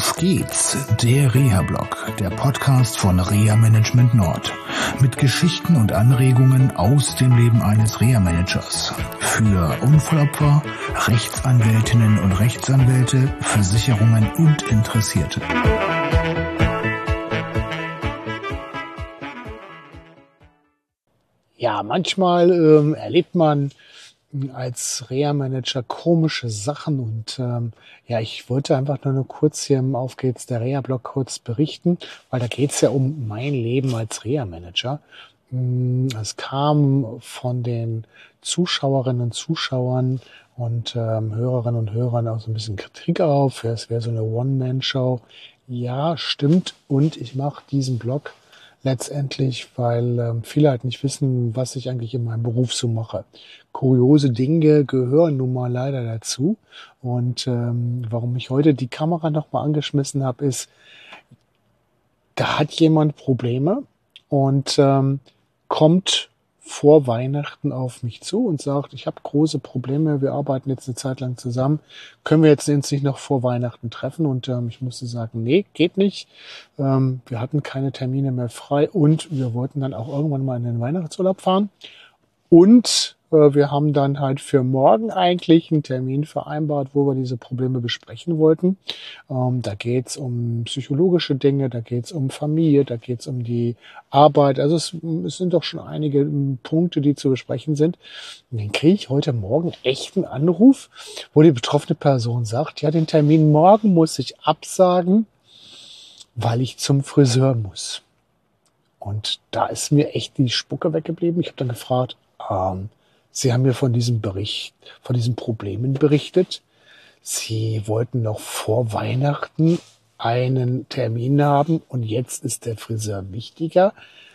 Auf geht's, der Reha-Blog, der Podcast von Reha Management Nord. Mit Geschichten und Anregungen aus dem Leben eines Reha-Managers. Für Unfallopfer, Rechtsanwältinnen und Rechtsanwälte, Versicherungen und Interessierte. Ja, manchmal erlebt man als Reha-Manager komische Sachen und ich wollte einfach nur kurz hier im Auf geht's, der Reha-Blog kurz berichten, weil da geht's ja um mein Leben als Reha-Manager. Es kam von den Zuschauerinnen und Zuschauern und Hörerinnen und Hörern auch so ein bisschen Kritik auf. Es wäre so eine One-Man-Show. Ja, stimmt. Und ich mache diesen Blog letztendlich, weil viele halt nicht wissen, was ich eigentlich in meinem Beruf so mache. Kuriose Dinge gehören nun mal leider dazu. Und warum ich heute die Kamera nochmal angeschmissen habe, ist, da hat jemand Probleme und kommt vor Weihnachten auf mich zu und sagt, ich habe große Probleme, wir arbeiten jetzt eine Zeit lang zusammen, können wir jetzt uns nicht noch vor Weihnachten treffen? Und ich musste sagen, nee, geht nicht. Wir hatten keine Termine mehr frei und wir wollten dann auch irgendwann mal in den Weihnachtsurlaub fahren. Und wir haben dann halt für morgen eigentlich einen Termin vereinbart, wo wir diese Probleme besprechen wollten. Da geht's um psychologische Dinge, da geht's um Familie, da geht's um die Arbeit. Also es sind doch schon einige Punkte, die zu besprechen sind. Und dann kriege ich heute Morgen echt einen Anruf, wo die betroffene Person sagt, ja, den Termin morgen muss ich absagen, weil ich zum Friseur muss. Und da ist mir echt die Spucke weggeblieben. Ich habe dann gefragt, Sie haben mir von diesem Bericht, von diesen Problemen berichtet. Sie wollten noch vor Weihnachten einen Termin haben und jetzt ist der Friseur wichtiger.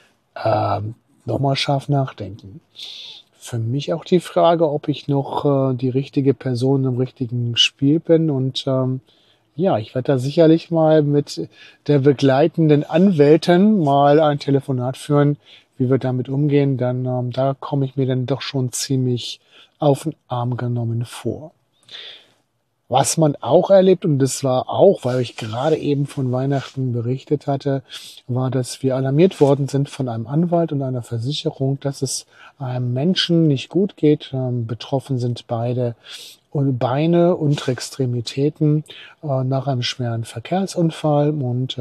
Nochmal scharf nachdenken. Für mich auch die Frage, ob ich noch die richtige Person im richtigen Spiel bin. Und ich werde da sicherlich mal mit der begleitenden Anwältin mal ein Telefonat führen, wie wir damit umgehen, dann da komme ich mir dann doch schon ziemlich auf den Arm genommen vor. Was man auch erlebt, und das war auch, weil ich gerade eben von Weihnachten berichtet hatte, war, dass wir alarmiert worden sind von einem Anwalt und einer Versicherung, dass es einem Menschen nicht gut geht. Betroffen sind beide Beine und Extremitäten nach einem schweren Verkehrsunfall und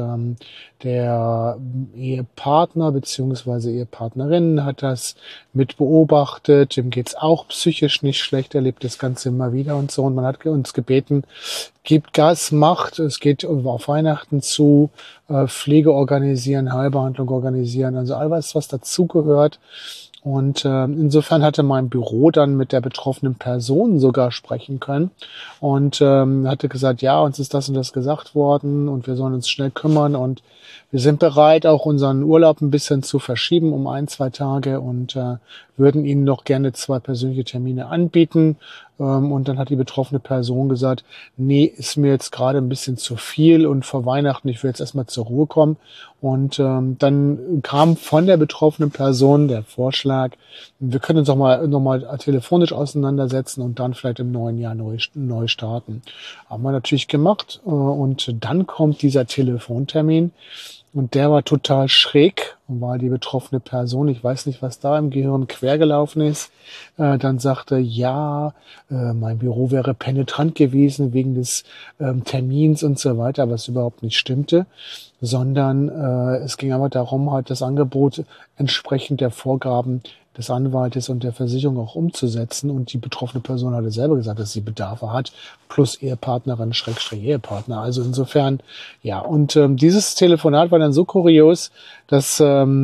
der Ehepartner bzw. Ehepartnerin hat das mit beobachtet. Ihm geht's auch psychisch nicht schlecht, erlebt das Ganze immer wieder und so. Und man hat uns gebeten, gebt Gas, macht, es geht auf Weihnachten zu, Pflege organisieren, Heilbehandlung organisieren, also all was dazugehört. Und insofern hatte mein Büro dann mit der betroffenen Person sogar sprechen können und hatte gesagt, ja, uns ist das und das gesagt worden und wir sollen uns schnell kümmern und wir sind bereit, auch unseren Urlaub ein bisschen zu verschieben um 1-2 Tage und würden Ihnen noch gerne 2 persönliche Termine anbieten. Und dann hat die betroffene Person gesagt, nee, ist mir jetzt gerade ein bisschen zu viel und vor Weihnachten, ich will jetzt erstmal zur Ruhe kommen. Und dann kam von der betroffenen Person der Vorschlag, wir können uns noch mal telefonisch auseinandersetzen und dann vielleicht im neuen Jahr neu starten. Haben wir natürlich gemacht und dann kommt dieser Telefontermin. Und der war total schräg, weil die betroffene Person, ich weiß nicht, was da im Gehirn quergelaufen ist, dann sagte, ja, mein Büro wäre penetrant gewesen wegen des Termins und so weiter, was überhaupt nicht stimmte, sondern es ging aber darum, halt das Angebot entsprechend der Vorgaben des Anwaltes und der Versicherung auch umzusetzen. Und die betroffene Person hatte selber gesagt, dass sie Bedarfe hat, plus Ehepartnerin, Ehepartner. Also insofern, ja. Und dieses Telefonat war dann so kurios, dass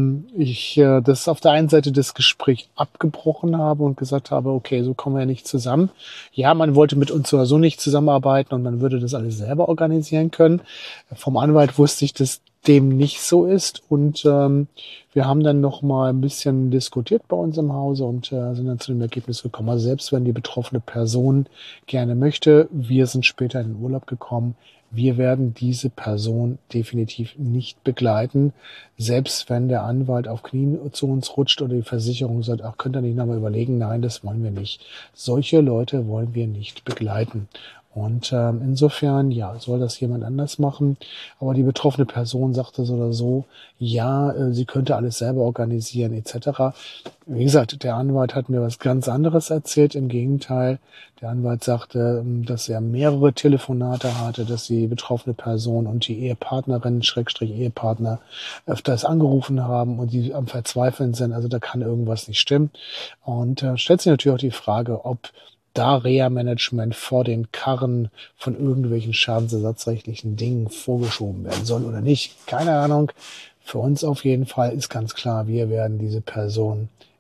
ich das auf der einen Seite das Gespräch abgebrochen habe und gesagt habe, okay, so kommen wir ja nicht zusammen. Ja, man wollte mit uns so nicht zusammenarbeiten und man würde das alles selber organisieren können. Vom Anwalt wusste ich, dass dem nicht so ist und wir haben dann noch mal ein bisschen diskutiert bei uns im Hause und sind dann zu dem Ergebnis gekommen, also selbst wenn die betroffene Person gerne möchte, wir sind später in den Urlaub gekommen, wir werden diese Person definitiv nicht begleiten, selbst wenn der Anwalt auf Knien zu uns rutscht oder die Versicherung sagt, ach, könnt ihr nicht nochmal überlegen, nein, das wollen wir nicht. Solche Leute wollen wir nicht begleiten. Und insofern, ja, soll das jemand anders machen. Aber die betroffene Person sagte so oder so, ja, sie könnte alles selber organisieren etc. Wie gesagt, der Anwalt hat mir was ganz anderes erzählt. Im Gegenteil, der Anwalt sagte, dass er mehrere Telefonate hatte, dass die betroffene Person und die Ehepartnerin, Schrägstrich Ehepartner, öfters angerufen haben und die am Verzweifeln sind. Also da kann irgendwas nicht stimmen. Und stellt sich natürlich auch die Frage, ob da Reha-Management vor den Karren von irgendwelchen schadensersatzrechtlichen Dingen vorgeschoben werden soll oder nicht. Keine Ahnung. Für uns auf jeden Fall ist ganz klar, wir werden diese Person